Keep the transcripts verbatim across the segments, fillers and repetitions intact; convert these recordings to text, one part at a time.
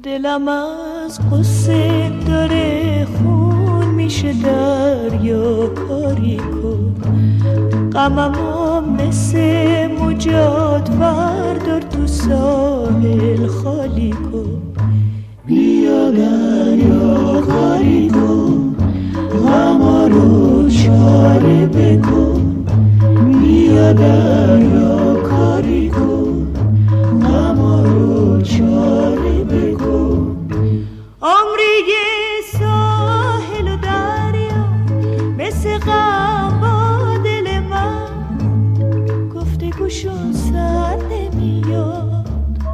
دلم از قصه داره خون میشه دریا کاری کن، غممو مثل مجاد بردار تو ساحل خالی کن. بیا دریا کاری کن، غما رو چاره بکن. بیا دریا کاری کن، غما رو چاره بکن. عمری ساحل و دریا مثل غم با دل من، گفتگوشون سر نمیاد.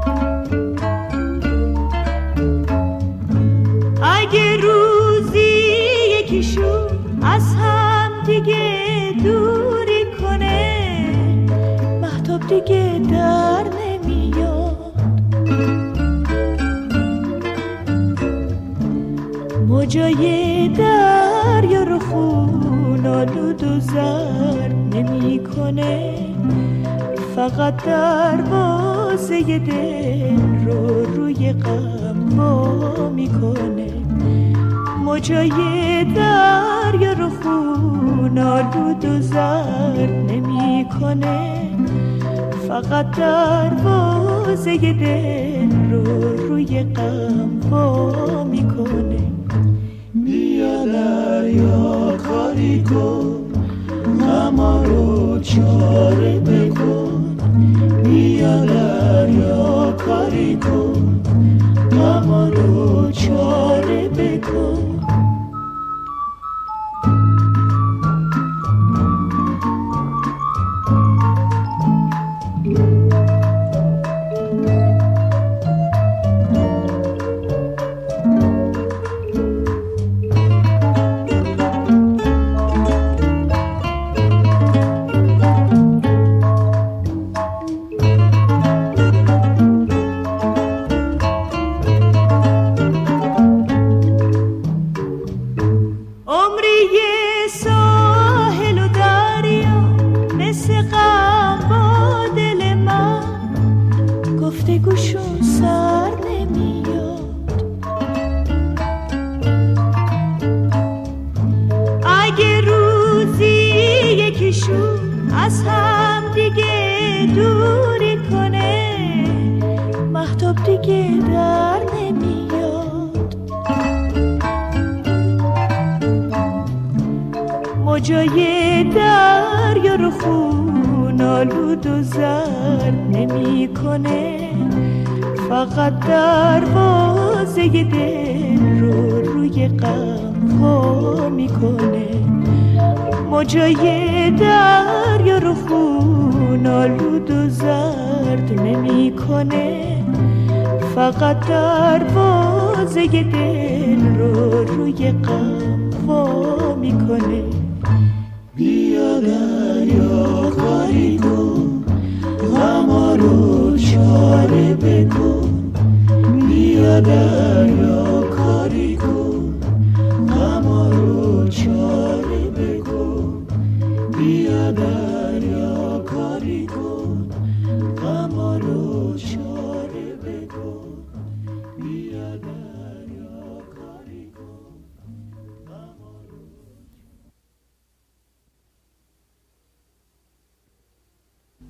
اگه روزی یکیشون از هم دیگه دوری کنه، مهتاب دیگه در نمیاد. موجای دریا رو خون آلود و زرد نمی کنه، فقط دروازه دل رو روی غم وا میکنه. موجای دریا رو خون آلود و زرد نمی کنه، فقط دروازه دل رو روی غم وا میکنه. بیا دریا کاری کن، غما رو چاره بکن. بیا دریا کاری کن، غما رو چاره بکن. گفتگوشون سر نمیاد. اگه روزی یکیشون از هم دیگه دوری کنه، مهتاب دیگه در نمیاد. موجای دریا رو خون آلود و زرد نمی کنه، فقط دروازه دل رو روی غم وا میکنه. موجای دریا رو خون آلود و زرد نمی کنه، فقط دروازه دل رو روی غم وا میکنه. بیا دریا کاری کن، غما رو چاره بکن. بیا دریا